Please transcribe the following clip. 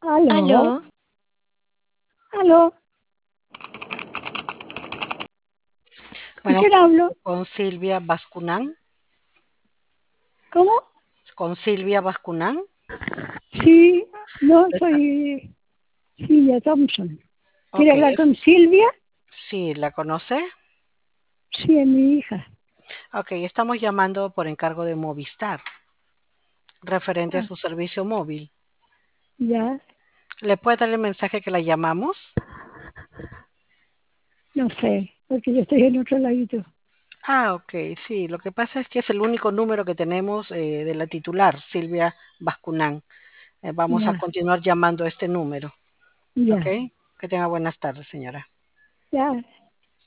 Aló, Aló, aló, ¿con Buenas quién tardes, hablo? con Silvia Bascunán. ¿Cómo? Con Silvia Bascunán. Sí, no, Está- soy Silvia Thompson. ¿Quiere Ok, hablar con Silvia? sí, ¿la conoce? Sí, es mi hija. Ok, estamos llamando por encargo de Movistar, referente a Ah, su servicio móvil. ya, ¿Le puede dar el mensaje que la llamamos? no sé, porque yo estoy en otro ladito. Ok, sí, lo que pasa es que es el único número que tenemos de la titular, Silvia Bascunán. Vamos a Ya, continuar llamando a este número, ¿ok? ya, Que tenga buenas tardes, señora. ya.